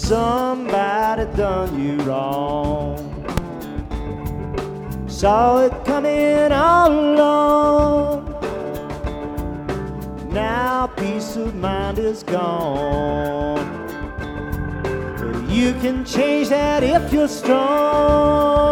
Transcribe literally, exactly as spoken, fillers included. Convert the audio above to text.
somebody done you wrong. Saw it coming all along. Now peace of mind is gone. But you can change that if you're strong.